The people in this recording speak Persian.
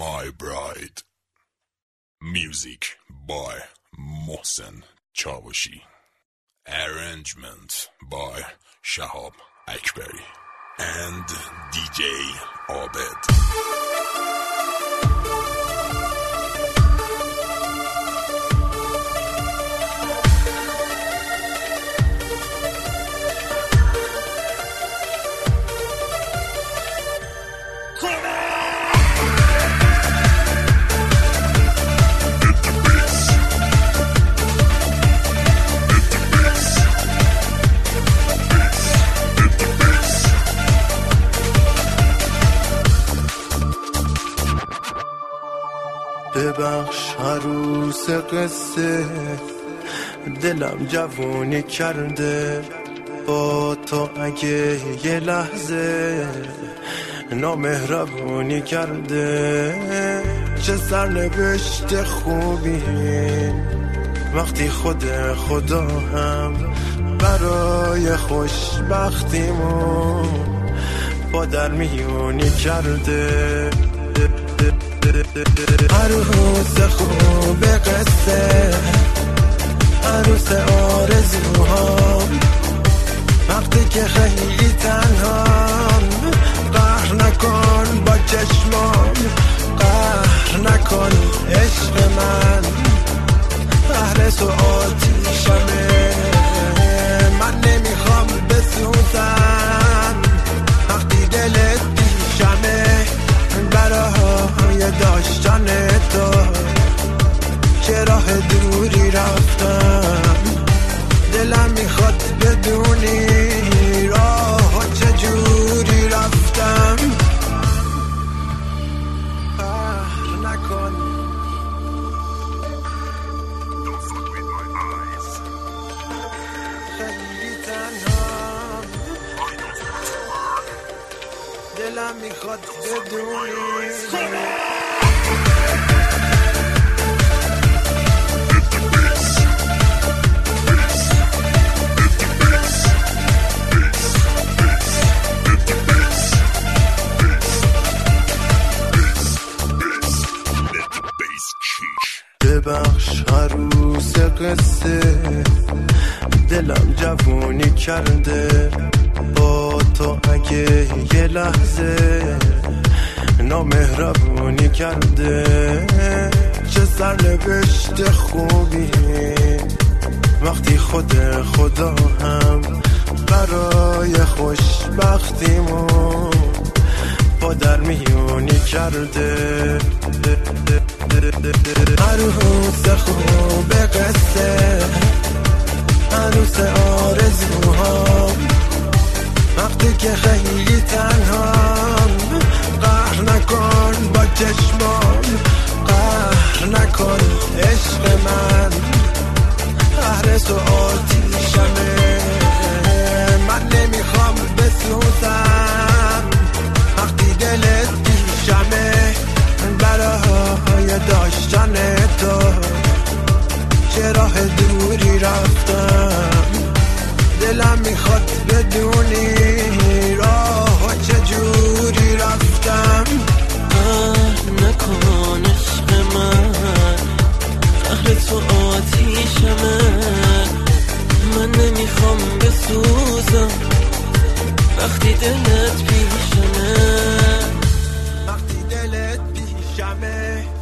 My Bride. Music by Mohsen Chavashi. Arrangement by Shahab Akbari and DJ Abed. ببخش عروس قصه، دلم جوونی کرده با تو. اگه یه لحظه نامهربونی کرده، چه سرنوشت خوبی وقتی خدا هم برای خوشبختیمون با در میونی کرده. عروس خوب قصه، عروس آرزوهام، وقتی که خیلی تنهام، قهر نکن با چشمام، قهر نکن عشق من، قهر تو آتیشمه، من نمیخوام بسوزم وقتی دلت پیشمه. برای داشتن تو چه راه دوری رفتم، دلم میخواد بدونی راه چجوری رفتم. قهر نکن، خیلی تنها، دلم میخواد بدونی. ببخش عروس قصه، دلم جوونی کرده با تو. اگه یه لحظه نامهربونی کرده، چه سرنوشت خوبی وقتی خدا هم برای خوشبختیمون با در میونی کرده. عروس خوب قصه، عروس آرزوهام، وقتی که خیلی تنهام، قهر نکن با چشمام، قهر نکن عشق من، قهر تو آتیشمه، من نمیخوام بسوزم وقتی دلت پیشمه. برای داشتن تو چه راه دوری رفتم، دلم میخواد بدونی راه چجوری رفتم. قهر نکن عشق من، قهر تو آتیشمه، من نمیخوام بسوزم وقتی دلت پیشمه. وقتی دلت پیشمه